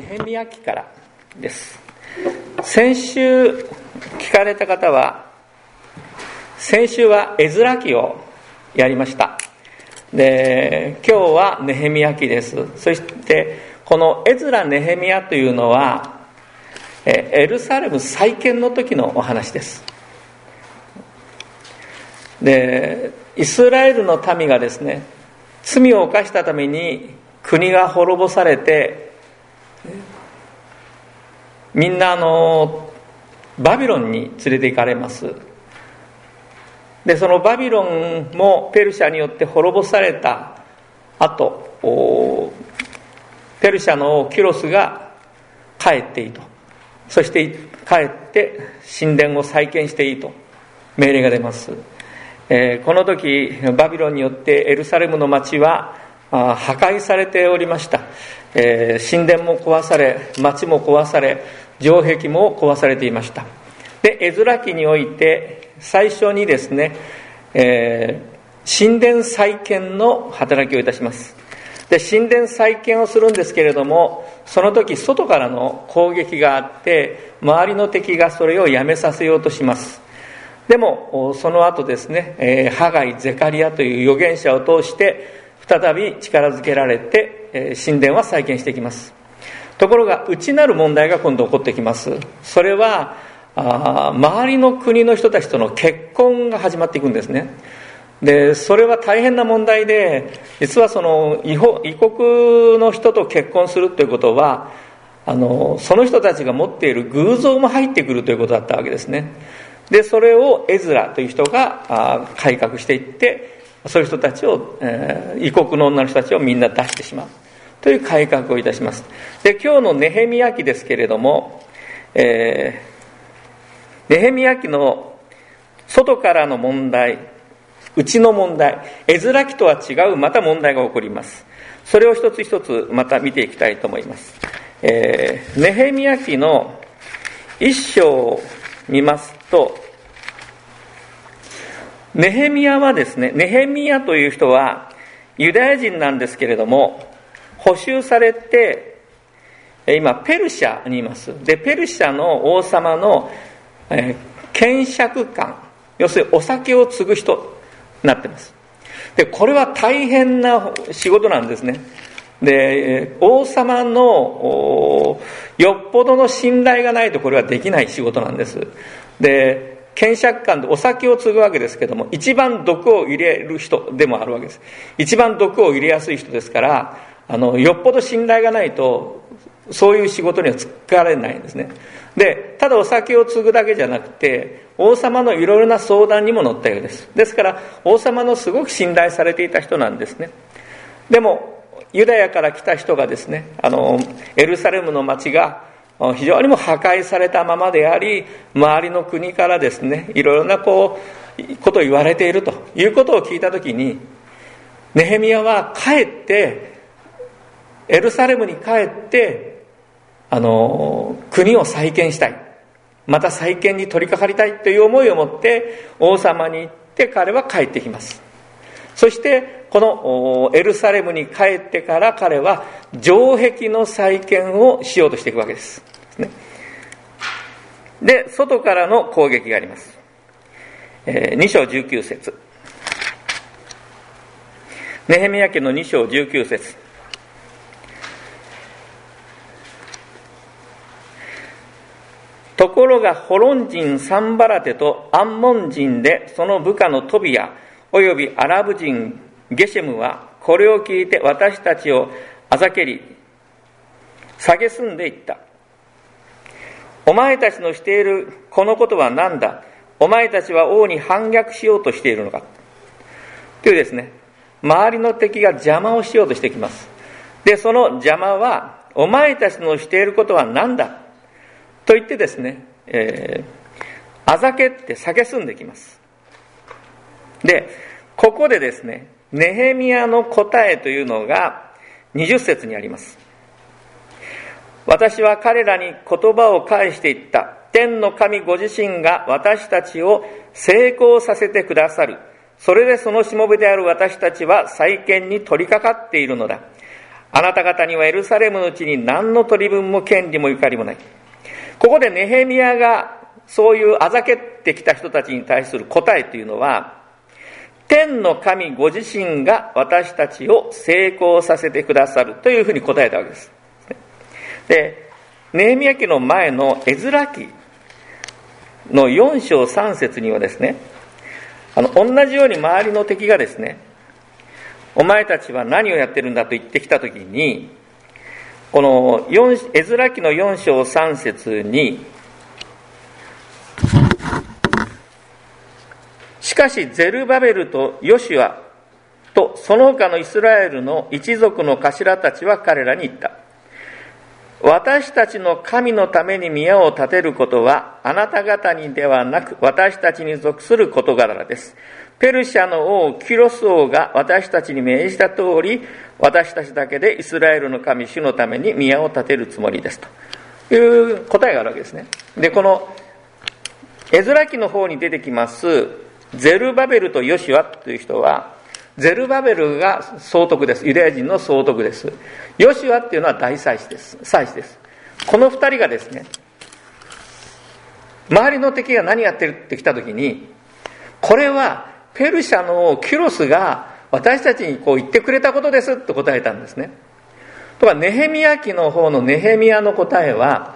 ヘミヤ記からです。先週聞かれた方は、先週はエズラ記をやりました。で、今日はネヘミヤ記です。そしてこのエズラ・ネヘミヤというのはエルサレム再建の時のお話です。で、イスラエルの民がですね、罪を犯したために国が滅ぼされて、みんなバビロンに連れて行かれます。で、そのバビロンもペルシャによって滅ぼされた後、ペルシャのキュロスが帰っていいと、そして帰って神殿を再建していいと命令が出ます。この時バビロンによってエルサレムの町は破壊されておりました。神殿も壊され、町も壊され、城壁も壊されていました。で、エズラ記において最初にですね、神殿再建の働きをいたします。で、神殿再建をするんですけれども、その時外からの攻撃があって、周りの敵がそれをやめさせようとします。でもその後ですね、ハガイ・ゼカリアという預言者を通して再び力づけられて、神殿は再建していきます。ところが内なる問題が今度起こってきます。それは周りの国の人たちとの結婚が始まっていくんですね。で、それは大変な問題で、実はその異国の人と結婚するということは、その人たちが持っている偶像も入ってくるということだったわけですね。で、それをエズラという人が改革していって、そういう人たちを、異国の女の人たちをみんな出してしまうという改革をいたします。で、今日のネヘミヤ記ですけれども、ネヘミヤ記の外からの問題、内の問題、エズラ記とは違うまた問題が起こります。それを一つ一つまた見ていきたいと思います。ネヘミヤ記の一章を見ますと、ネヘミヤはですね、ネヘミヤという人はユダヤ人なんですけれども、捕囚されて今ペルシャにいます。で、ペルシャの王様の検釈官、要するにお酒を継ぐ人になっています。で、これは大変な仕事なんですね。で、王様のよっぽどの信頼がないとこれはできない仕事なんです。で、検釈官でお酒を継ぐわけですけども、一番毒を入れる人でもあるわけです。一番毒を入れやすい人ですから、よっぽど信頼がないとそういう仕事には就かれないんですね。で、ただお酒を継ぐだけじゃなくて、王様のいろいろな相談にも乗ったようです。ですから王様のすごく信頼されていた人なんですね。でもユダヤから来た人がですね、エルサレムの町が非常にも破壊されたままであり、周りの国からですね、いろいろなことを言われているということを聞いたときに、ネヘミヤは帰ってエルサレムに帰って国を再建したい、また再建に取り掛かりたいという思いを持って王様に行って彼は帰ってきます。そしてこのエルサレムに帰ってから彼は城壁の再建をしようとしていくわけです。で、外からの攻撃があります。2章19節。ネヘミヤ記の2章19節。ところがホロン人サンバラテとアンモン人でその部下のトビアおよびアラブ人ゲシェムはこれを聞いて私たちをあざけり蔑んでいった。お前たちのしているこのことは何だ。お前たちは王に反逆しようとしているのかというですね、周りの敵が邪魔をしようとしてきます。で、その邪魔はお前たちのしていることは何だと言ってですね、あざけって蔑んできます。で、ここでですね、ネヘミヤの答えというのが20節にあります。私は彼らに言葉を返していった。天の神ご自身が私たちを成功させてくださる。それでそのしもべである私たちは再建に取り掛かっているのだ。 あなた方にはエルサレムのうちに何の取り分も権利もゆかりもない。ここでネヘミヤがそういうあざけってきた人たちに対する答えというのは、天の神ご自身が私たちを成功させてくださるというふうに答えたわけです。で、ネヘミヤ記の前のエズラ記の4章3節にはですね、同じように周りの敵がですね、お前たちは何をやってるんだと言ってきたときに、このエズラ記の4章3節に、しかしゼルバベルとヨシュアとその他のイスラエルの一族の頭たちは彼らに言った。私たちの神のために宮を建てることはあなた方にではなく私たちに属する事柄です。ペルシャの王キュロス王が私たちに命じた通り、私たちだけでイスラエルの神主のために宮を建てるつもりですという答えがあるわけですね。で、このエズラ記の方に出てきますゼルバベルとヨシュアという人は、ゼルバベルが総督です。ユダヤ人の総督です。ヨシュアっていうのは大祭司です。祭司です。この二人がですね、周りの敵が何やってるって来た時に、これはペルシャのキュロスが私たちにこう言ってくれたことですって答えたんですね。とかネヘミヤ記の方のネヘミヤの答えは、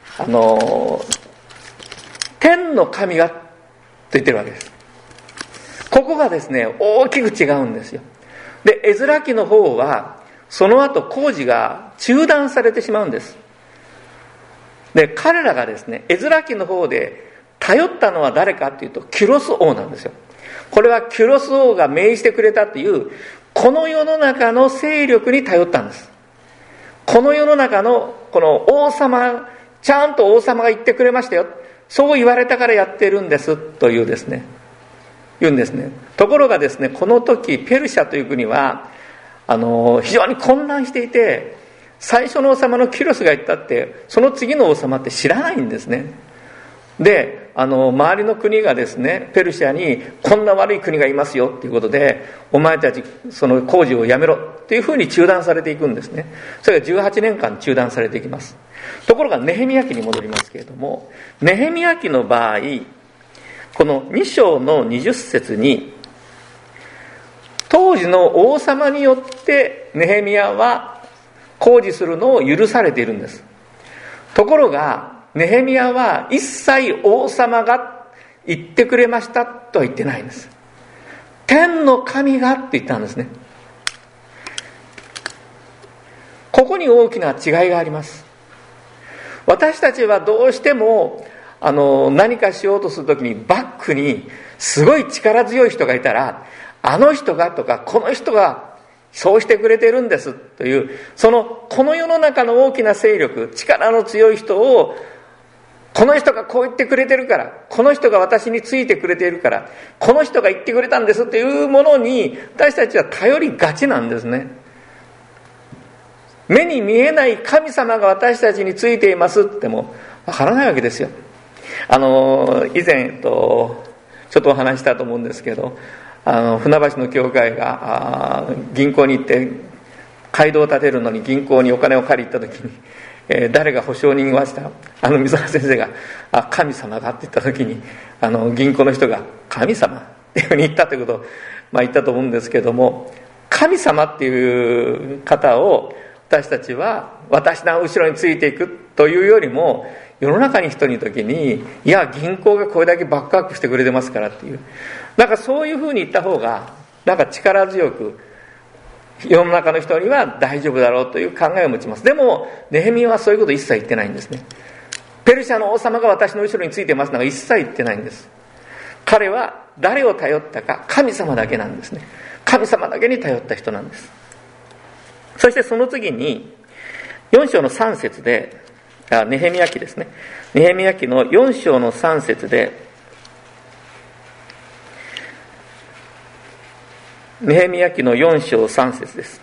天の神がと言ってるわけです。ここがですね、大きく違うんですよ。で、エズラ記の方は、その後工事が中断されてしまうんです。で、彼らがですね、エズラ記の方で頼ったのは誰かというと、キュロス王なんですよ。これはキュロス王が命じてくれたという、この世の中の勢力に頼ったんです。この世の中のこの王様、ちゃんと王様が言ってくれましたよ。そう言われたからやってるんですというですね。言うんですね。ところがですね、この時ペルシャという国は非常に混乱していて、最初の王様のキュロスが言ったってその次の王様って知らないんですね。で、周りの国がですね、ペルシャにこんな悪い国がいますよっていうことで、お前たちその工事をやめろっていうふうに中断されていくんですね。それが18年間中断されていきます。ところがネヘミヤ記に戻りますけれども、ネヘミヤ記の場合、この2章の20節に、当時の王様によってネヘミヤは工事するのを許されているんです。ところがネヘミヤは一切王様が言ってくれましたとは言ってないんです。天の神がって言ったんですね。ここに大きな違いがあります。私たちはどうしても何かしようとするときにバックにすごい力強い人がいたら、あの人がとかこの人がそうしてくれてるんですという、この世の中の大きな勢力、力の強い人を、この人がこう言ってくれてるから、この人が私についてくれているから、この人が言ってくれたんですというものに私たちは頼りがちなんですね。目に見えない神様が私たちについていますってもわからないわけですよ。以前ちょっとお話したと思うんですけど、船橋の教会が銀行に行って街道を建てるのに銀行にお金を借り行った時に、誰が保証人はした水原先生が神様がって言った時に銀行の人が神様っていうふうに言ったということを、言ったと思うんですけども、神様っていう方を私たちは私の後ろについていくというよりも、世の中に一人の時に、いや銀行がこれだけバックアップしてくれてますからっていう、そういうふうに言った方が力強く世の中の人には大丈夫だろうという考えを持ちます。でもネヘミヤはそういうこと一切言ってないんですね。ペルシャの王様が私の後ろについてますなんか一切言ってないんです。彼は誰を頼ったか、神様だけなんですね。神様だけに頼った人なんです。そしてその次に4章の3節で、ネヘミヤ記ですね。ネヘミヤ記の4章の3節で、ネヘミヤ記の4章3節です。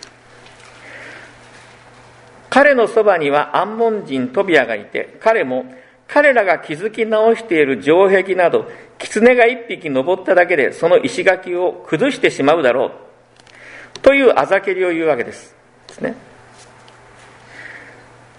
彼のそばにはアンモン人トビアがいて、彼も彼らが築き直している城壁など、狐が一匹登っただけでその石垣を崩してしまうだろうというあざけりを言うわけですね。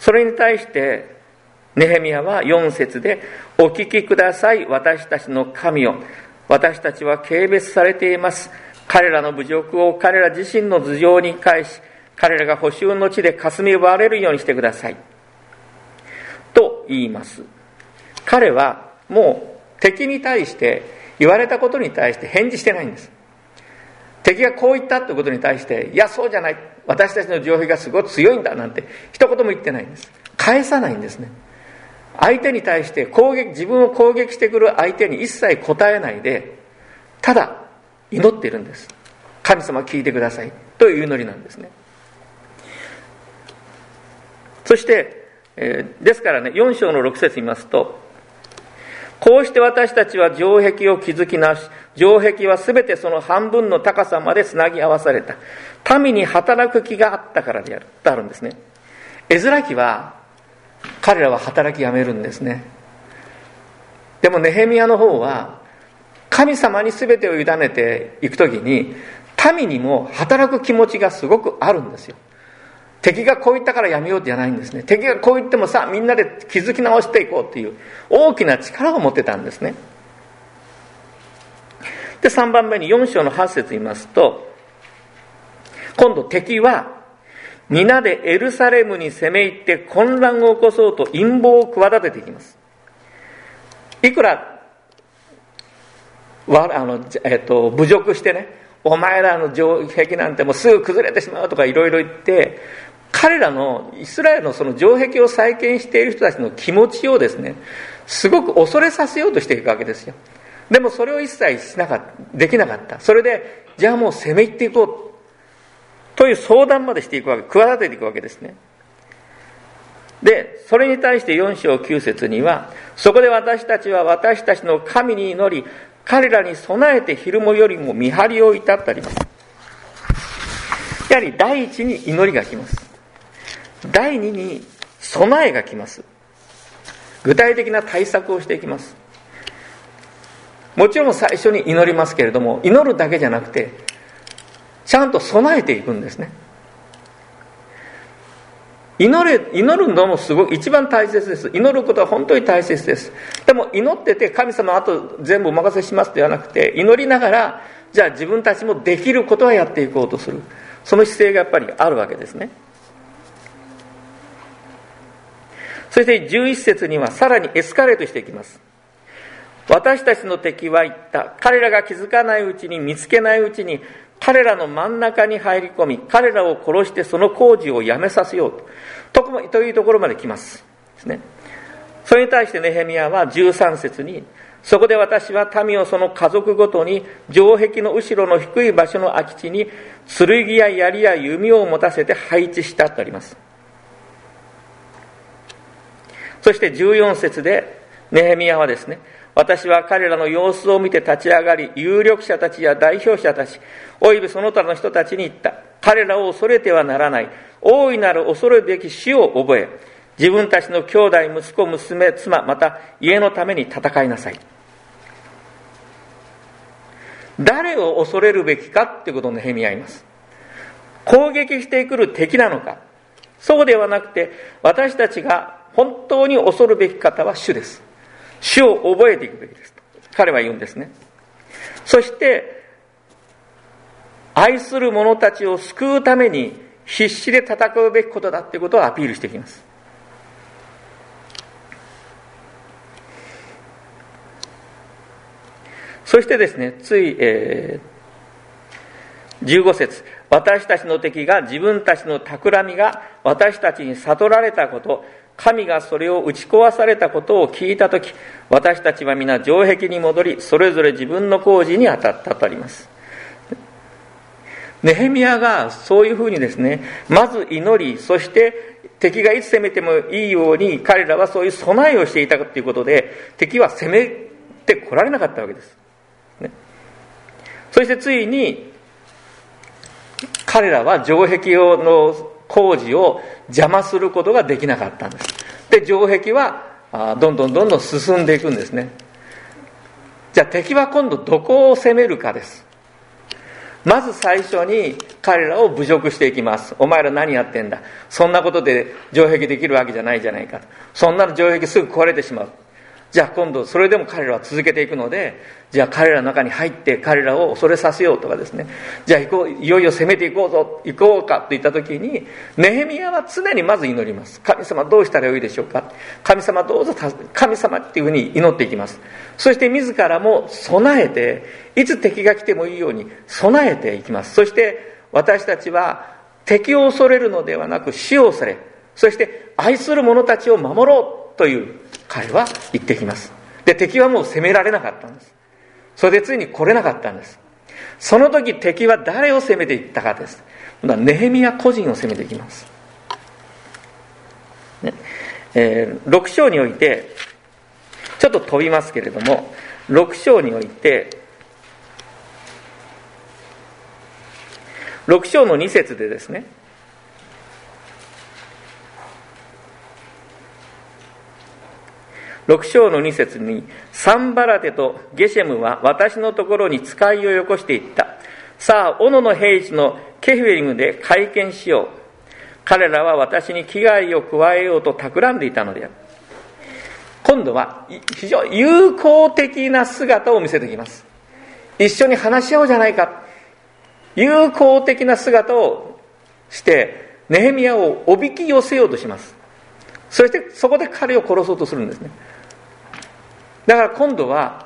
それに対してネヘミヤは4節で、お聞きください、私たちの神よ。私たちは軽蔑されています。彼らの侮辱を彼ら自身の頭上に返し、彼らが捕囚の地で霞奪われるようにしてください。と言います。彼はもう敵に対して、言われたことに対して返事してないんです。敵がこう言ったということに対して、いやそうじゃない、私たちの城壁がすごい強いんだなんて一言も言ってないんです。返さないんですね。相手に対して自分を攻撃してくる相手に一切答えないで、ただ祈っているんです。神様聞いてくださいという祈りなんですね。そして、ですからね、4章の6節見ますと、こうして私たちは城壁を築き直し、城壁はすべてその半分の高さまでつなぎ合わされた。民に働く気があったからであるとあるんですね。エズラ記は彼らは働きやめるんですね。でもネヘミヤの方は神様に全てを委ねていくときに、民にも働く気持ちがすごくあるんですよ。敵がこう言ったからやめようじゃないんですね。敵がこう言ってもさあみんなで築き直していこうという大きな力を持ってたんですね。で、3番目に4章の8節言いますと、今度敵は皆でエルサレムに攻め入って混乱を起こそうと陰謀を企てていきます。いくら侮辱してね、お前らの城壁なんてもうすぐ崩れてしまうとかいろいろ言って、彼らのイスラエルのその城壁を再建している人たちの気持ちをですね、すごく恐れさせようとしていくわけですよ。でもそれを一切できなかった。それでじゃあもう攻め入っていこうという相談までしていくわけ、企てていくわけですね。で、それに対して4章9節には、そこで私たちは私たちの神に祈り、彼らに備えて昼間よりも見張りを至ってあります。やはり第一に祈りが来ます。第二に備えが来ます。具体的な対策をしていきます。もちろん最初に祈りますけれども、祈るだけじゃなくてちゃんと備えていくんですね。祈るのもすごい一番大切です。祈ることは本当に大切です。でも祈ってて神様あと全部お任せしますではなくて、祈りながらじゃあ自分たちもできることはやっていこうとする、その姿勢がやっぱりあるわけですね。そして11節にはさらにエスカレートしていきます。私たちの敵は言った。彼らが気づかないうちに、見つけないうちに彼らの真ん中に入り込み、彼らを殺してその工事をやめさせようというところまで来ますですね。それに対してネヘミヤは13節に、そこで私は民をその家族ごとに城壁の後ろの低い場所の空き地に剣や槍や弓を持たせて配置したとあります。そして14節でネヘミヤはですね、私は彼らの様子を見て立ち上がり、有力者たちや代表者たちおよびその他の人たちに言った。彼らを恐れてはならない。大いなる恐るべき死を覚え、自分たちの兄弟、息子、娘、妻、また家のために戦いなさい。誰を恐れるべきかってことをネヘミヤは言います。攻撃してくる敵なのか、そうではなくて、私たちが本当に恐るべき方は主です。主を覚えていくべきですと彼は言うんですね。そして愛する者たちを救うために必死で戦うべきことだっていうことをアピールしていきます。そしてですね、15節、私たちの敵が自分たちの企みが私たちに悟られたこと、神がそれを打ち壊されたことを聞いたとき、私たちは皆城壁に戻り、それぞれ自分の工事に当たったとあります。ネヘミヤがそういうふうにですね、まず祈り、そして敵がいつ攻めてもいいように彼らはそういう備えをしていたということで、敵は攻めてこられなかったわけです、ね。そしてついに彼らは城壁の工事を邪魔することができなかったんです。で、城壁はどんどん進んでいくんですね。じゃあ敵は今度どこを攻めるかです。 まず最初に彼らを侮辱していきます。お前ら何やってんだ、そんなことで城壁できるわけじゃないじゃないか、そんなの城壁すぐ壊れてしまう。じゃあ今度それでも彼らは続けていくので、じゃあ彼らの中に入って彼らを恐れさせようとかですね、じゃあ行こう、いよいよ攻めていこうぞ、行こうかといった時に、ネヘミヤは常にまず祈ります。神様どうしたらよいでしょうか、神様どうぞ、神様っていうふうに祈っていきます。そして自らも備えて、いつ敵が来てもいいように備えていきます。そして私たちは敵を恐れるのではなく死を恐れ、そして愛する者たちを守ろうという彼は言ってきます。で、敵はもう攻められなかったんです。それでついに来れなかったんです。その時敵は誰を攻めていったかです。ネヘミヤ個人を攻めていきます、ね。6章においてちょっと飛びますけれども、6章において6章の2節でですね、6章の2節に、サンバラテとゲシェムは私のところに使いをよこしていった。さあ、斧の兵士のケフェリムで会見しよう。彼らは私に危害を加えようと企んでいたのである。今度は非常に友好的な姿を見せてきます。一緒に話し合おうじゃないか。友好的な姿をしてネヘミヤをおびき寄せようとします。そしてそこで彼を殺そうとするんですね。だから今度は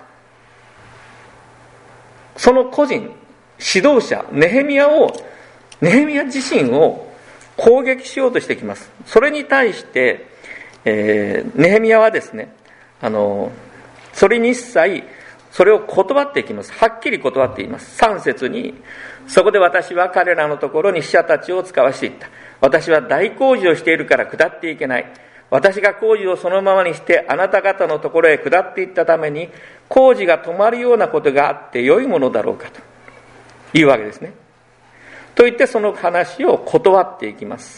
その個人、指導者ネヘミヤ自身を攻撃しようとしてきます。それに対してネヘミヤはですね、それに一切それを断っていきます。はっきり断っています。3節に、そこで私は彼らのところに使者たちを使わしていった。私は大工事をしているから下っていけない。私が工事をそのままにしてあなた方のところへ下っていったために、工事が止まるようなことがあって良いものだろうかというわけですね。と言ってその話を断っていきます。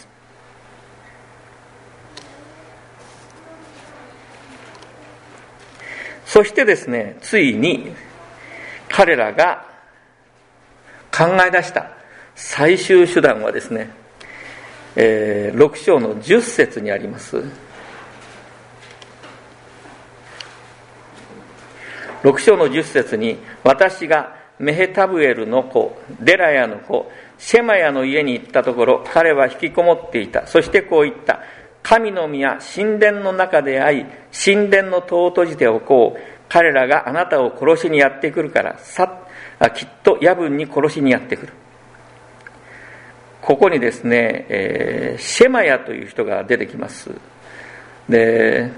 そしてですね、ついに彼らが考え出した最終手段はですね、6章の10節にあります。6章の10節に、私がメヘタブエルの子デラヤの子シェマヤの家に行ったところ、彼は引きこもっていた。そしてこう言った。神の宮神殿の中で会い、神殿の戸を閉じておこう。彼らがあなたを殺しにやってくるから、きっと夜分に殺しにやってくる。ここにですね、シェマヤという人が出てきます。で、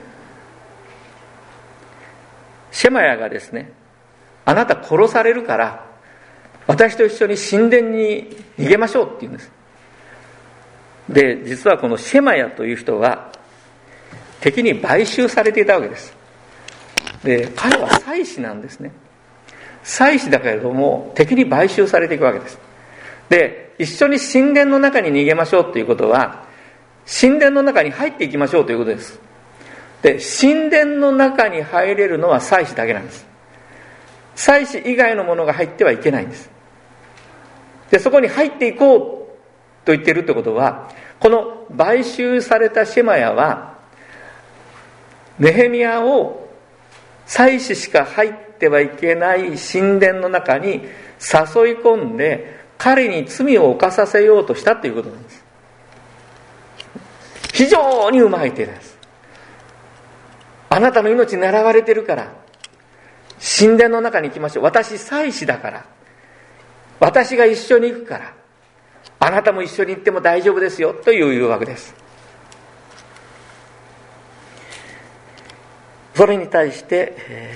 シェマヤがですね、あなた殺されるから私と一緒に神殿に逃げましょうって言うんです。で、実はこのシェマヤという人は敵に買収されていたわけです。で、彼は祭司なんですね。祭司だけれども敵に買収されていくわけです。で、一緒に神殿の中に逃げましょうということは、神殿の中に入っていきましょうということです。で、神殿の中に入れるのは祭司だけなんです。祭司以外のものが入ってはいけないんです。で、そこに入っていこうと言っているということは、この買収されたシェマヤはネヘミヤを祭司しか入ってはいけない神殿の中に誘い込んで彼に罪を犯させようとしたということなんです。非常にうまい手です。あなたの命狙われてるから神殿の中に行きましょう。私祭司だから、私が一緒に行くから、あなたも一緒に行っても大丈夫ですよという誘惑です。それに対して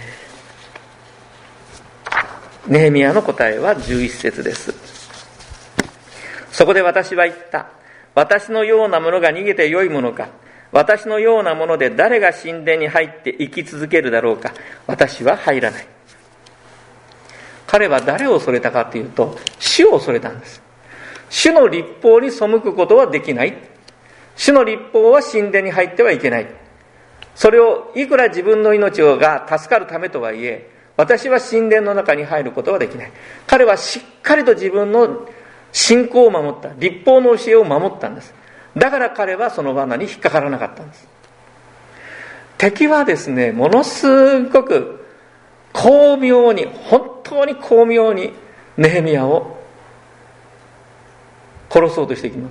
ネヘミヤの答えは11節です。そこで私は言った。私のようなものが逃げてよいものか。私のようなもので誰が神殿に入って生き続けるだろうか。私は入らない。彼は誰を恐れたかというと、主を恐れたんです。主の律法に背くことはできない。主の律法は神殿に入ってはいけない。それをいくら自分の命が助かるためとはいえ、 私は神殿の中に入ることはできない。彼はしっかりと自分の信仰を守った、律法の教えを守ったんです。だから彼はその罠に引っかからなかったんです。敵はですね、ものすごく巧妙に、本当に巧妙にネヘミヤを殺そうとしてきます。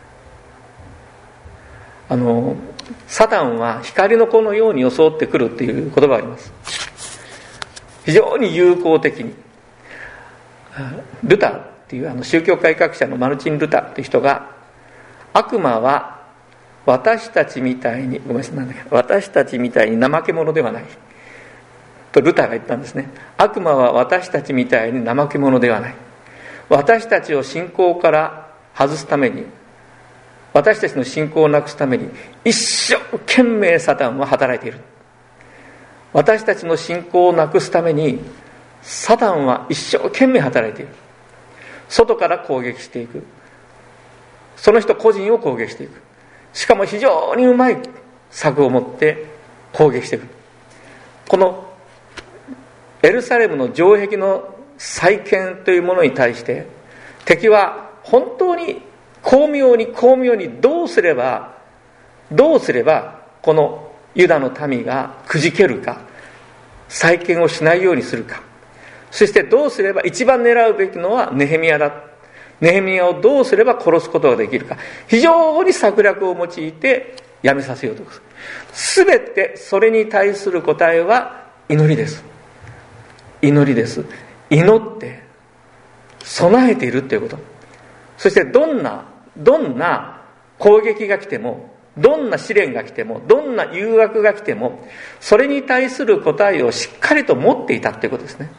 サタンは光の子のように装ってくるっていう言葉があります。非常に有効的に。ルターっていう宗教改革者のマルチン・ルターっていう人が、悪魔は私たちみたいに私たちみたいに怠け者ではないとルターが言ったんですね。悪魔は私たちみたいに怠け者ではない。私たちを信仰から外すために、私たちの信仰をなくすために一生懸命サタンは働いている。私たちの信仰をなくすためにサタンは一生懸命働いている。外から攻撃していく。その人個人を攻撃していく。しかも非常にうまい策を持って攻撃していく。このエルサレムの城壁の再建というものに対して敵は本当に巧妙にどうすればこのユダの民がくじけるか、再建をしないようにするか、そしてどうすれば一番狙うべきのはネヘミヤだ。ネヘミヤをどうすれば殺すことができるか、非常に策略を用いてやめさせようとする。すべてそれに対する答えは祈りです。祈りです。祈って備えているということ。そしてどんな攻撃が来ても、どんな試練が来ても、どんな誘惑が来ても、それに対する答えをしっかりと持っていたということですね。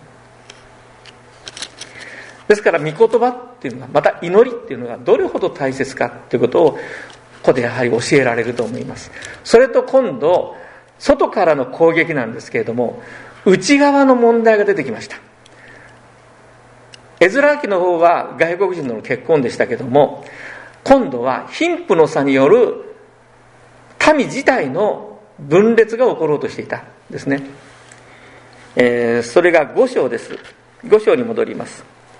ですから御言葉っていうのが、また祈りっていうのがどれほど大切かということをここでやはり教えられると思います。それと今度外からの攻撃なんですけれども、内側の問題が出てきました。エズラ記の方は外国人との結婚でしたけども、今度は貧富の差による民自体の分裂が起ころうとしていたんですね。それが5章です。5章に戻ります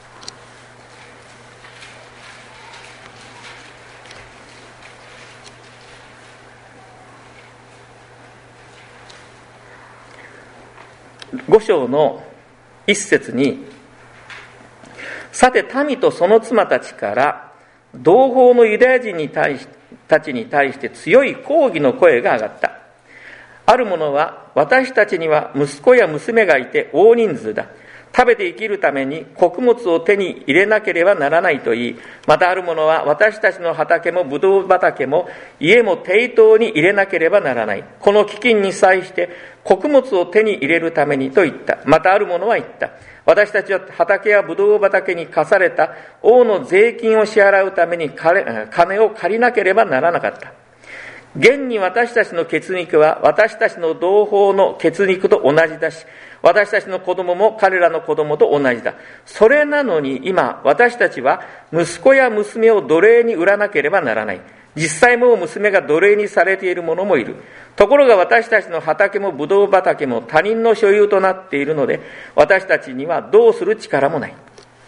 。5章の一節に、さて民とその妻たちから同胞のユダヤ人たちに対して強い抗議の声が上がった。ある者は、私たちには息子や娘がいて大人数だ。食べて生きるために穀物を手に入れなければならないと言い、またある者は、私たちの畑もブドウ畑も家も抵当に入れなければならない。この飢饉に際して穀物を手に入れるためにと言った。またある者は言った。私たちは畑やブドウ畑に課された王の税金を支払うために金を借りなければならなかった。現に私たちの血肉は私たちの同胞の血肉と同じだし、私たちの子供も彼らの子供と同じだ。それなのに今私たちは息子や娘を奴隷に売らなければならない。実際もう娘が奴隷にされている者もいる。ところが私たちの畑もブドウ畑も他人の所有となっているので、私たちにはどうする力もない。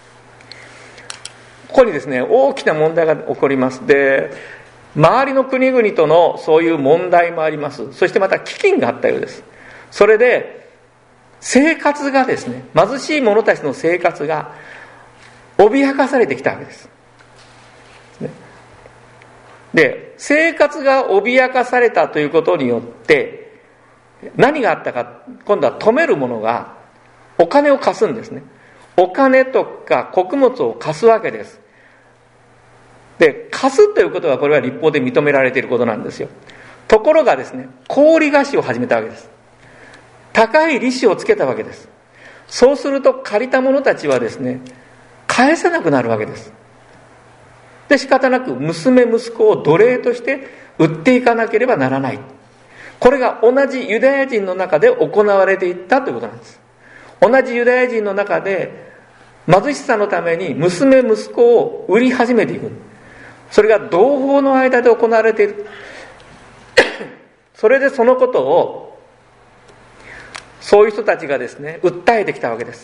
ここにですね、大きな問題が起こります。で、周りの国々とのそういう問題もあります。そしてまた飢饉があったようです。それで生活がですね、貧しい者たちの生活が脅かされてきたわけです。で、生活が脅かされたということによって何があったか、今度は止める者がお金を貸すんですね。お金とか穀物を貸すわけです。で、貸すということはこれは律法で認められていることなんですよ。ところがですね、高利貸しを始めたわけです。高い利子をつけたわけです。そうすると借りた者たちはですね、返せなくなるわけです。で、仕方なく娘息子を奴隷として売っていかなければならない。これが同じユダヤ人の中で行われていったということなんです。同じユダヤ人の中で貧しさのために娘息子を売り始めていく。それが同胞の間で行われている。それでそそういう人たちがですね、訴えてきたわけです。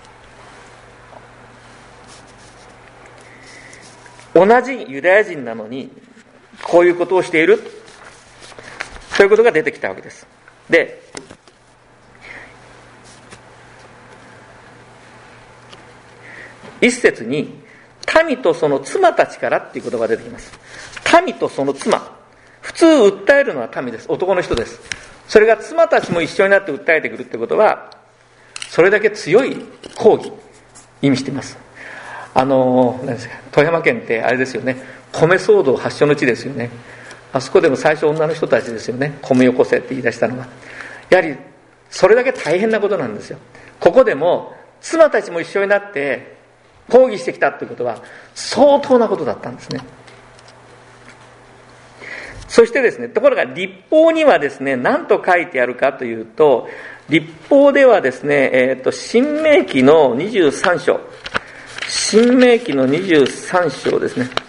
同じユダヤ人なのにこういうことをしているということが出てきたわけです。で、一節に民とその妻たちからっていう言葉が出てきます。民とその妻、普通訴えるのは民です。男の人です。それが妻たちも一緒になって訴えてくるってことは、それだけ強い抗議意味しています。何ですか、富山県ってあれですよね、米騒動発祥の地ですよね。あそこでも最初女の人たちですよね、米よこせって言い出したのは。やはりそれだけ大変なことなんですよ。ここでも妻たちも一緒になって抗議してきたということは相当なことだったんですね。そしてですね、ところが律法にはですね、何と書いてあるかというと、律法ではですね、申命記の23章、申命記の23章ですね。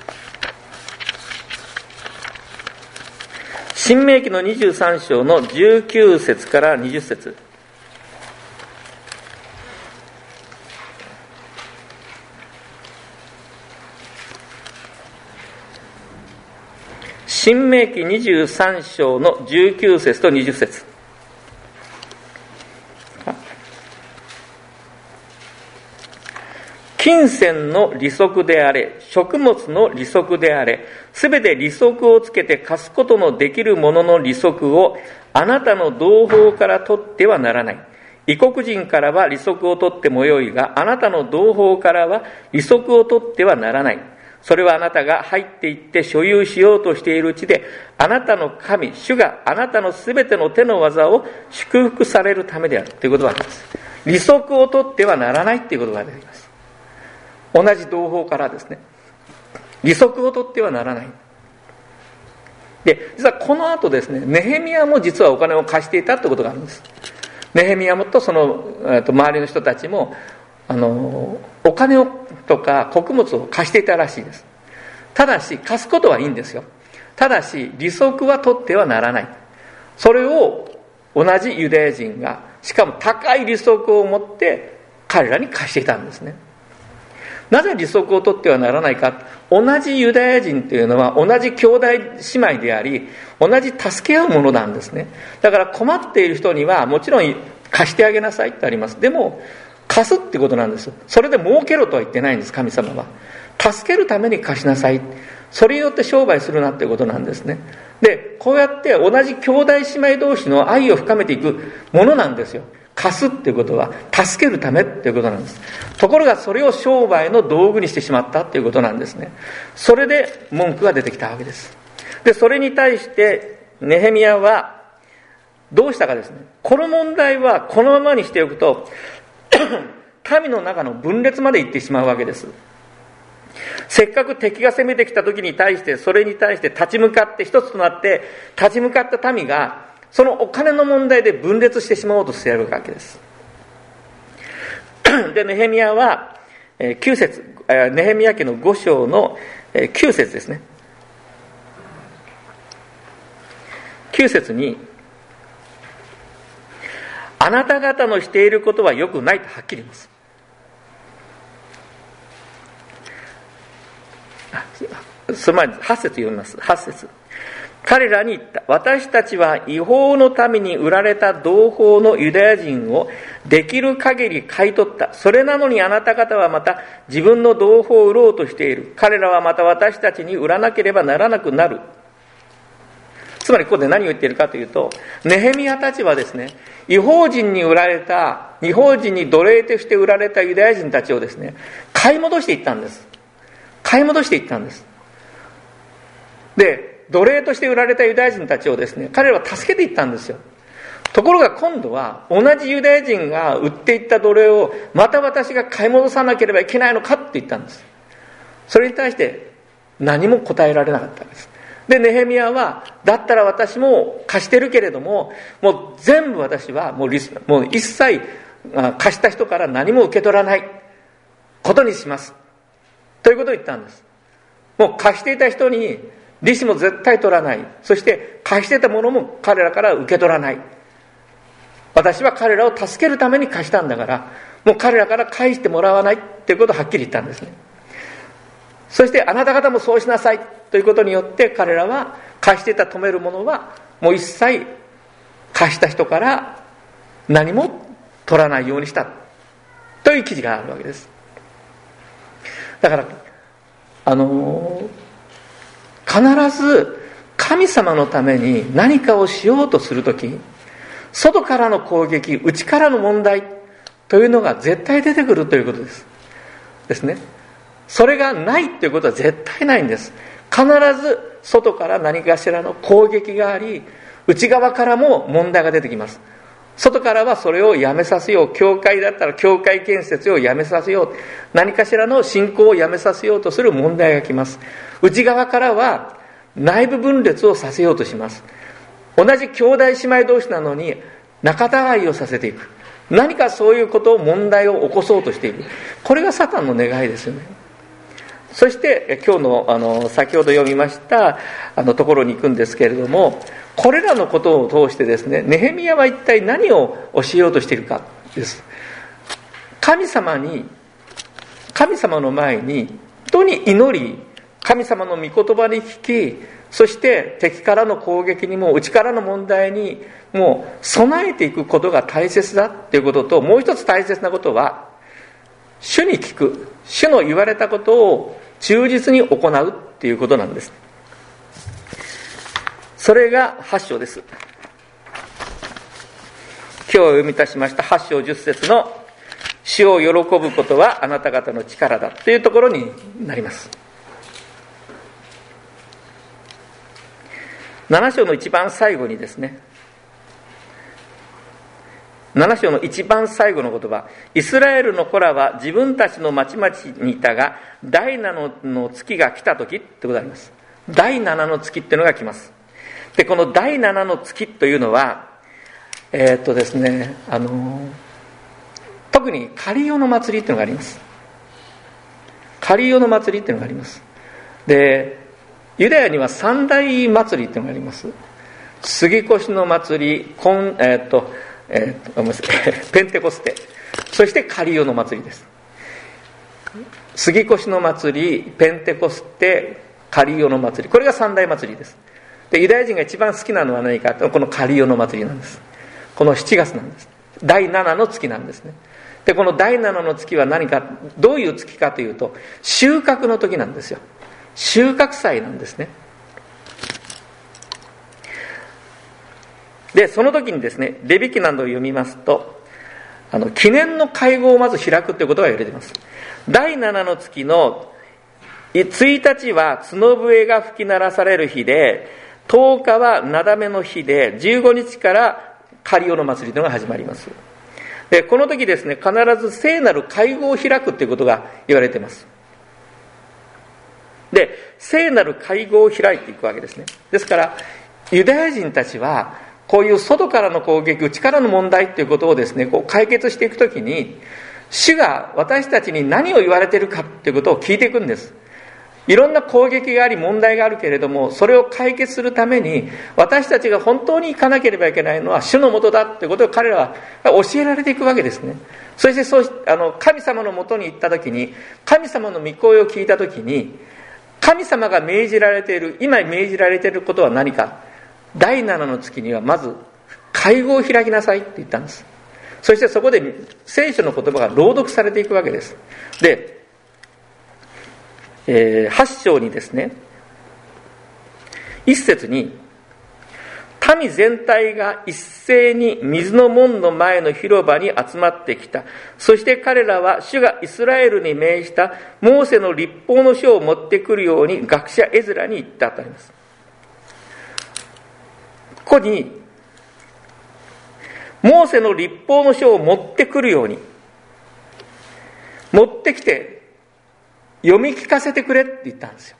申命記の23章の19節から20節。申命記23章の19節と20節。金銭の利息であれ、食物の利息であれ、すべて利息をつけて貸すことのできるものの利息をあなたの同胞から取ってはならない。異国人からは利息を取ってもよいが、あなたの同胞からは利息を取ってはならない。それはあなたが入っていって所有しようとしているうちで、あなたの神、主があなたのすべての手の技を祝福されるためであるということがあります。利息を取ってはならないということが出てきます。同じ同胞からですね、利息を取ってはならない。で、実はこの後ですね、ネヘミヤも実はお金を貸していたということがあるんです。ネヘミヤもとその周りの人たちもお金をとか穀物を貸していたらしいです。ただし貸すことはいいんですよ。ただし利息は取ってはならない。それを同じユダヤ人が、しかも高い利息を持って彼らに貸していたんですね。なぜ利息を取ってはならないか。同じユダヤ人というのは同じ兄弟姉妹であり、同じ助け合うものなんですね。だから困っている人にはもちろん貸してあげなさいってあります。でも貸すってことなんです。それで儲けろとは言ってないんです。神様は助けるために貸しなさい、それによって商売するなってことなんですね。で、こうやって同じ兄弟姉妹同士の愛を深めていくものなんですよ。貸すっていうことは助けるためっていうことなんです。ところがそれを商売の道具にしてしまったっていうことなんですね。それで文句が出てきたわけです。で、それに対してネヘミヤはどうしたかですね。この問題はこのままにしておくと民の中の分裂まで行ってしまうわけです。せっかく敵が攻めてきた時に対して、それに対して立ち向かって一つとなって立ち向かった民がそのお金の問題で分裂してしまおうとしているわけです。で、ネヘミヤは9節、ネヘミヤ記の5章の9節ですね。9節に、あなた方のしていることは良くないとはっきり言います。その前に8節読みます。8節。彼らに言った。私たちは違法のために売られた同胞のユダヤ人をできる限り買い取った。それなのにあなた方はまた自分の同胞を売ろうとしている。彼らはまた私たちに売らなければならなくなる。つまりここで何を言っているかというと、ネヘミヤたちはですね、違法人に売られた、違法人に奴隷として売られたユダヤ人たちをですね、買い戻していったんです。買い戻していったんです。で、奴隷として売られたユダヤ人たちをですね、彼らは助けていったんですよ。ところが今度は同じユダヤ人が売っていった奴隷をまた私が買い戻さなければいけないのかって言ったんです。それに対して何も答えられなかったんです。で、ネヘミヤは、だったら私も貸してるけれども、もう全部私はもう一切貸した人から何も受け取らないことにしますということを言ったんです。もう貸していた人に利子も絶対取らない。そして貸していたものも彼らから受け取らない。 私は彼らを助けるために貸したんだから、もう彼らから返してもらわないっていうことをはっきり言ったんですね。そしてあなた方もそうしなさいということによって、彼らは貸していた止めるものはもう一切貸した人から何も取らないようにしたという記事があるわけです。だから必ず神様のために何かをしようとするとき、外からの攻撃、内からの問題というのが絶対出てくるということですね。それがないということは絶対ないんです。必ず外から何かしらの攻撃があり、内側からも問題が出てきます。外からはそれをやめさせよう、教会だったら教会建設をやめさせよう、何かしらの信仰をやめさせようとする問題が来ます。内側からは内部分裂をさせようとします。同じ兄弟姉妹同士なのに仲違いをさせていく、何かそういうことを問題を起こそうとしていく、これがサタンの願いですよね。そして今日の先ほど読みましたところに行くんですけれども、これらのことを通してですね、ネヘミヤは一体何を教えようとしているかです。神様の前に本当に祈り、神様の御言葉に聞き、そして敵からの攻撃にも内からの問題にもう備えていくことが大切だということと、もう一つ大切なことは主に聞く、主の言われたことを忠実に行うっていうことなんです。それが8章です。今日読み出しました8章10節の主を喜ぶことはあなた方の力だというところになります。7章の一番最後にですね、7章の一番最後の言葉、イスラエルの子らは自分たちの町々にいたが、第7の月が来た時ってことがあります。第7の月っていうのが来ます。で、この第7の月というのは、ですね、特にカリオの祭りっていうのがあります。カリオの祭りっていうのがあります。で、ユダヤには三大祭りっていうのがあります。杉越の祭り、ペンテコステ、そしてカリオの祭りです。杉越の祭り、ペンテコステ、カリオの祭り、これが三大祭りです。で、ユダヤ人が一番好きなのは何かと、このカリオの祭りなんです。この7月なんです。第7の月なんですね。で、この第7の月は何か、どういう月かというと、収穫の時なんですよ。収穫祭なんですね。で、その時にですね、レビ記などを読みますと、記念の会合をまず開くということが言われています。第7の月の1日は角笛が吹き鳴らされる日で、10日はなだめの日で、15日からカリオの祭りというのが始まります。で、この時ですね、必ず聖なる会合を開くということが言われています。で、聖なる会合を開いていくわけですね。ですから、ユダヤ人たちは、こういう外からの攻撃、内からの問題ということをですね、こう解決していくときに、主が私たちに何を言われているかということを聞いていくんです。いろんな攻撃があり問題があるけれども、それを解決するために私たちが本当に行かなければいけないのは主のもとだということを彼らは教えられていくわけですね。そして神様のもとに行ったときに、神様の御声を聞いたときに、神様が命じられている、今命じられていることは何か。第7の月にはまず会合を開きなさいって言ったんです。そしてそこで聖書の言葉が朗読されていくわけです。で、8章にですね、一節に、民全体が一斉に水の門の前の広場に集まってきた。そして彼らは主がイスラエルに命じたモーセの律法の書を持ってくるように学者エズラに言ったとあります。ここに、モーセの律法の書を持ってくるように、持ってきて読み聞かせてくれって言ったんですよ。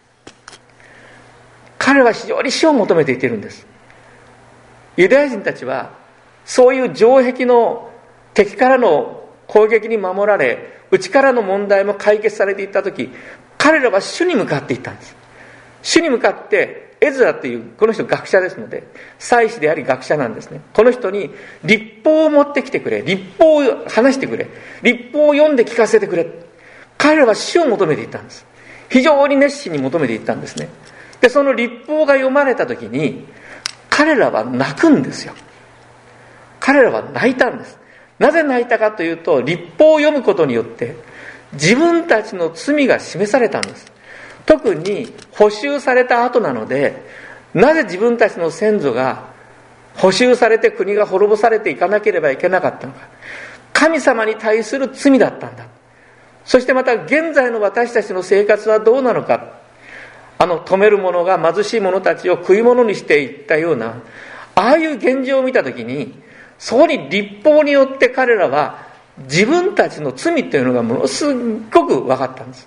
彼は非常に死を求めていっているんです。ユダヤ人たちはそういう城壁の敵からの攻撃に守られ、内からの問題も解決されていったとき、彼らは主に向かっていったんです。主に向かってエズラというこの人学者ですので、祭司であり学者なんですね。この人に律法を持ってきてくれ、律法を話してくれ、律法を読んで聞かせてくれ。彼らは主を求めていったんです。非常に熱心に求めていったんですね。でその律法が読まれた時に彼らは泣くんですよ。彼らは泣いたんです。なぜ泣いたかというと、律法を読むことによって自分たちの罪が示されたんです。特に補修された後なので、なぜ自分たちの先祖が補修されて国が滅ぼされていかなければいけなかったのか。神様に対する罪だったんだ。そしてまた現在の私たちの生活はどうなのか。富める者が貧しい者たちを食い物にしていったような、ああいう現状を見たときに、そこに律法によって彼らは自分たちの罪というのがものすごく分かったんです。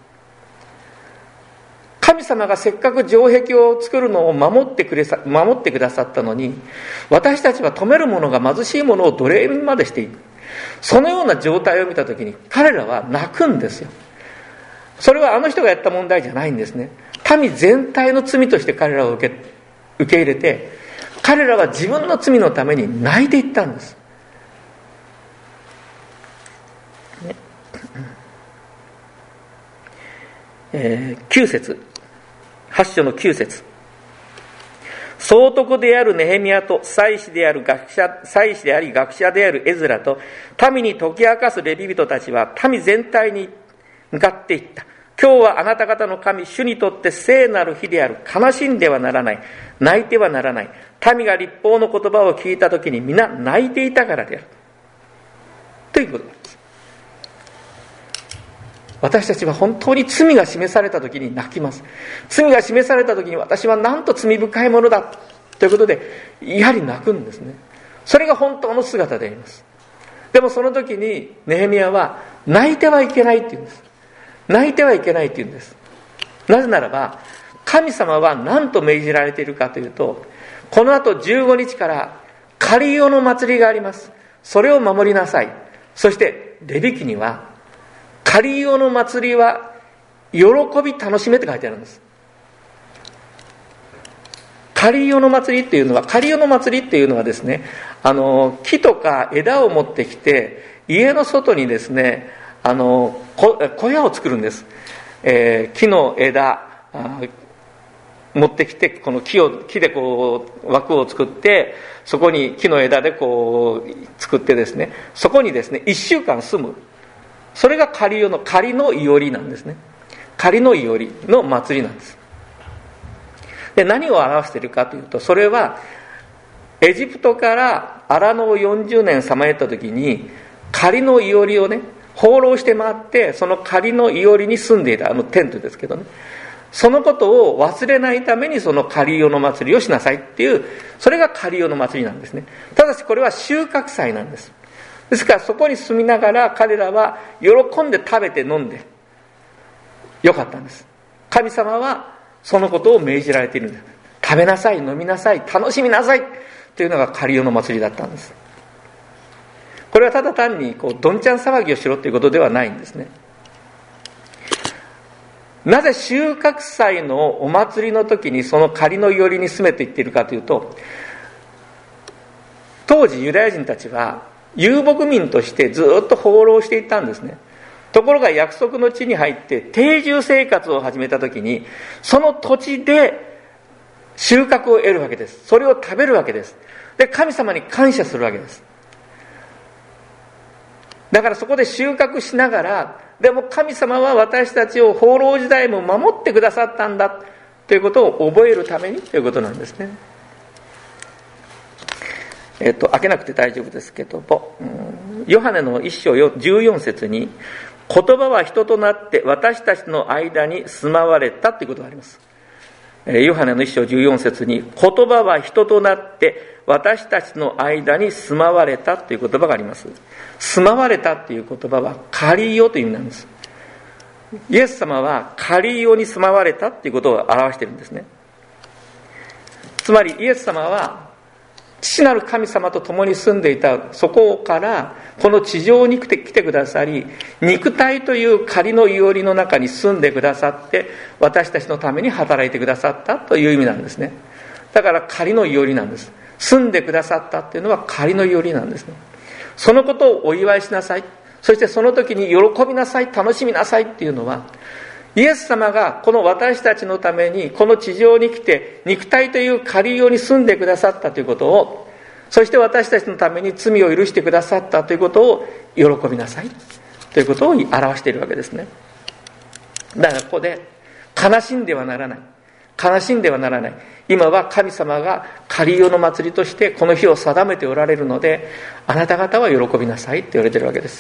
神様がせっかく城壁を作るのを守ってくださったのに、私たちは富める者が貧しい者を奴隷までしている。そのような状態を見たときに彼らは泣くんですよ。それはあの人がやった問題じゃないんですね。民全体の罪として彼らを受け入れて、彼らは自分の罪のために泣いていったんです、9節、8章の9節。総督であるネヘミヤと祭司であり学者であるエズラと民に解き明かすレビ人たちは民全体に向かっていった。今日はあなた方の神主にとって聖なる日である。悲しんではならない、泣いてはならない。民が律法の言葉を聞いたときに皆泣いていたからであるということなんです。私たちは本当に罪が示されたときに泣きます。罪が示されたときに私はなんと罪深いものだということでやはり泣くんですね。それが本当の姿であります。でもその時にネヘミヤは泣いてはいけないって言うんです。泣いてはいけないって言うんです。なぜならば神様は何と命じられているかというと、この後15日からカリオの祭りがあります。それを守りなさい。そしてレビ記にはカリオの祭りは喜び楽しめって書いてあるんです。カリオの祭りっていうのはですね、木とか枝を持ってきて家の外にですね、小屋を作るんです。木の枝持ってきて、この木でこう枠を作って、そこに木の枝でこう作ってですね、そこにですね1週間住む。それが仮のいおりなんですね。仮のいおりの祭りなんです。で、何を表しているかというと、それはエジプトから荒野を40年さまよった時に仮のいおりをね放浪して回って、その仮のいおりに住んでいたテントですけどね、そのことを忘れないためにそのカリオの祭りをしなさいっていう、それがカリオの祭りなんですね。ただしこれは収穫祭なんです。ですからそこに住みながら彼らは喜んで食べて飲んでよかったんです。神様はそのことを命じられているんです。食べなさい、飲みなさい、楽しみなさいというのがカリオの祭りだったんです。これはただ単にどんちゃん騒ぎをしろということではないんですね。なぜ収穫祭のお祭りの時にその仮のいおりに住めていっているかというと、当時ユダヤ人たちは遊牧民としてずっと放浪していったんですね。ところが約束の地に入って定住生活を始めた時に、その土地で収穫を得るわけです。それを食べるわけです。で、神様に感謝するわけです。だからそこで収穫しながら、でも神様は私たちを放浪時代も守ってくださったんだということを覚えるためにということなんですね。開けなくて大丈夫ですけども、ヨハネの1章14節に、言葉は人となって私たちの間に住まわれたということがあります。ヨハネの1章14節に、言葉は人となって私たちの間に住まわれたという言葉があります。住まわれたという言葉はカリオという意味なんです。イエス様はカリオに住まわれたということを表しているんですね。つまりイエス様は父なる神様と共に住んでいたそこからこの地上に来てくださり、肉体という仮のいおりの中に住んでくださって、私たちのために働いてくださったという意味なんですね。だから仮のいおりなんです。住んでくださったっていうのは仮のいおりなんですね。そのことをお祝いしなさい、そしてその時に喜びなさい、楽しみなさいっていうのは、イエス様がこの私たちのためにこの地上に来て肉体という仮用に住んでくださったということを、そして私たちのために罪を許してくださったということを喜びなさいということを表しているわけですね。だからここで悲しんではならない、悲しんではならない、今は神様が仮用の祭りとしてこの日を定めておられるので、あなた方は喜びなさいって言われているわけです。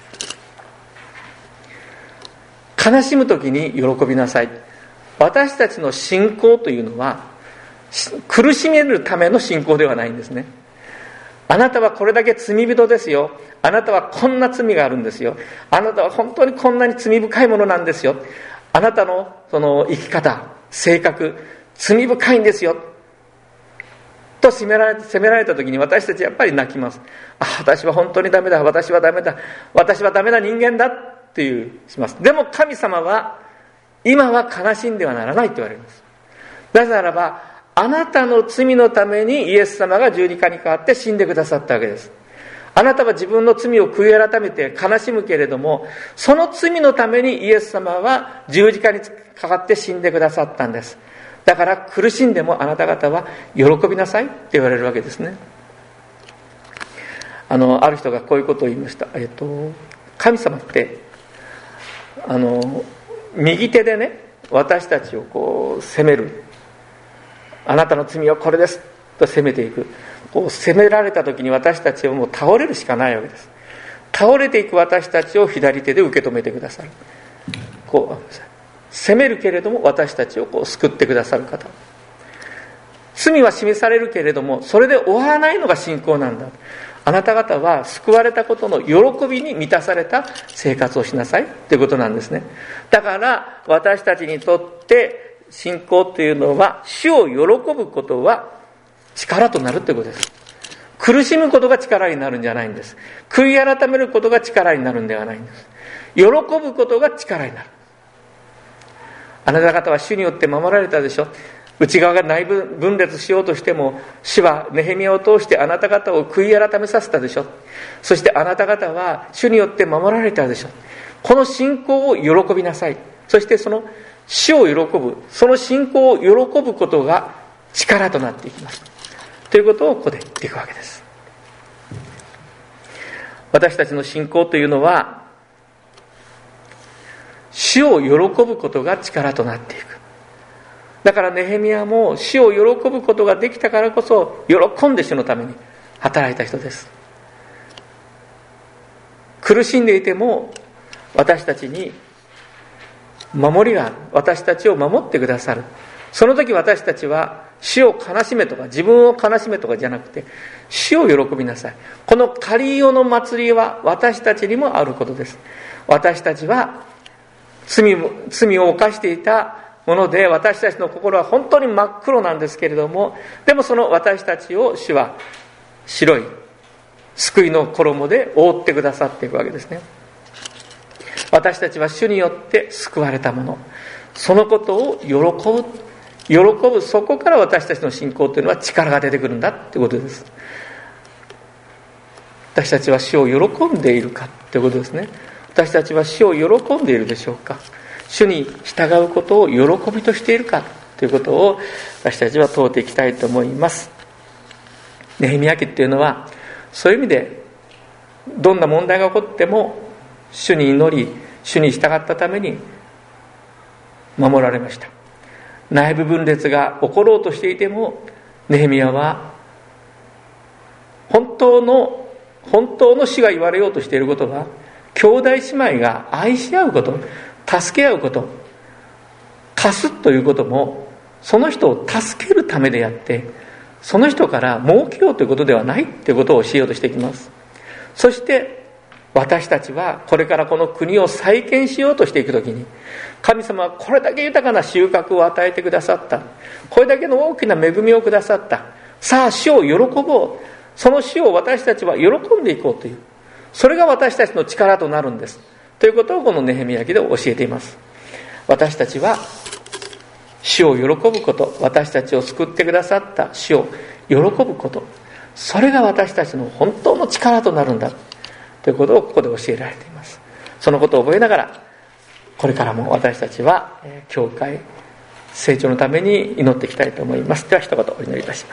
悲しむときに喜びなさい。私たちの信仰というのは苦しめるための信仰ではないんですね。あなたはこれだけ罪人ですよ、あなたはこんな罪があるんですよ、あなたは本当にこんなに罪深いものなんですよ、あなたのその生き方、性格、罪深いんですよと責められたときに、私たちやっぱり泣きます。私は本当にダメだ、私はダメだ、私はダメな人間だっていうします。でも神様は今は悲しんではならないと言われます。なぜならば、あなたの罪のためにイエス様が十字架にかかって死んでくださったわけです。あなたは自分の罪を悔い改めて悲しむけれども、その罪のためにイエス様は十字架にかかって死んでくださったんです。だから苦しんでもあなた方は喜びなさいって言われるわけですね。ある人がこういうことを言いました。神様って右手でね、私たちをこう責める、あなたの罪はこれですと責めていく。こう責められた時に私たちはもう倒れるしかないわけです。倒れていく私たちを左手で受け止めてくださる。こう責めるけれども私たちをこう救ってくださる方。罪は示されるけれどもそれで終わらないのが信仰なんだ。あなた方は救われたことの喜びに満たされた生活をしなさいということなんですね。だから私たちにとって信仰というのは、主を喜ぶことは力となるということです。苦しむことが力になるんじゃないんです。悔い改めることが力になるんではないんです。喜ぶことが力になる。あなた方は主によって守られたでしょ。内側が内部分裂しようとしても、主はネヘミヤを通してあなた方を悔い改めさせたでしょ。そしてあなた方は主によって守られたでしょ。この信仰を喜びなさい。そしてその主を喜ぶ、その信仰を喜ぶことが力となっていきますということをここで言っていくわけです。私たちの信仰というのは主を喜ぶことが力となっていく。だからネヘミヤも主を喜ぶことができたからこそ喜んで主のために働いた人です。苦しんでいても私たちに守りがある。私たちを守ってくださる。その時私たちは主を悲しめとか自分を悲しめとかじゃなくて、主を喜びなさい。このカリオの祭りは私たちにもあることです。私たちは罪を犯していたもので、私たちの心は本当に真っ黒なんですけれども、でもその私たちを主は白い救いの衣で覆ってくださっていくわけですね。私たちは主によって救われたもの、そのことを喜ぶ、そこから私たちの信仰というのは力が出てくるんだということです。私たちは主を喜んでいるかということですね。私たちは主を喜んでいるでしょうか。主に従うことを喜びとしているかということを私たちは問うていきたいと思います。ネヘミヤ記というのはそういう意味でどんな問題が起こっても主に祈り、主に従ったために守られました。内部分裂が起ころうとしていてもネヘミヤは本当の主が言われようとしていることは、兄弟姉妹が愛し合うこと、助け合うこと、貸すということもその人を助けるためであって、その人から儲けようということではないということを教えようとしていきます。そして私たちはこれからこの国を再建しようとしていくときに、神様はこれだけ豊かな収穫を与えてくださった、これだけの大きな恵みをくださった、 さあ主を喜ぼう、その主を私たちは喜んでいこうという、それが私たちの力となるんですということをこのネヘミヤ記で教えています。私たちは主を喜ぶこと、私たちを救ってくださった主を喜ぶこと、それが私たちの本当の力となるんだということをここで教えられています。そのことを覚えながら、これからも私たちは教会成長のために祈っていきたいと思います。では一言お祈りいたします。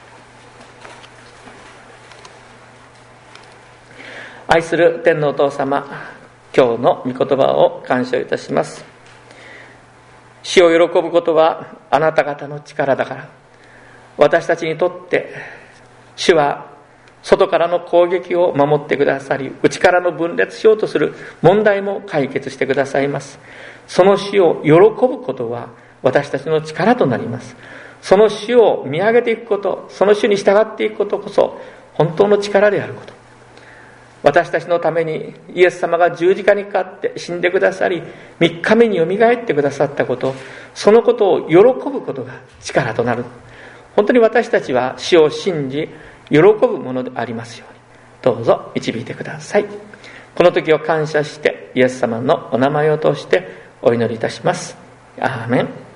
愛する天のお父様、今日の御言葉を感謝いたします。主を喜ぶことはあなた方の力だから、私たちにとって主は外からの攻撃を守ってくださり、内からの分裂しようとする問題も解決してくださいます。その主を喜ぶことは私たちの力となります。その主を見上げていくこと、その主に従っていくことこそ本当の力であること。私たちのためにイエス様が十字架にかかって死んでくださり、3日目によみがえってくださったこと、そのことを喜ぶことが力となる。本当に私たちは主を信じ喜ぶものでありますように、どうぞ導いてください。この時を感謝してイエス様のお名前を通してお祈りいたします。アーメン。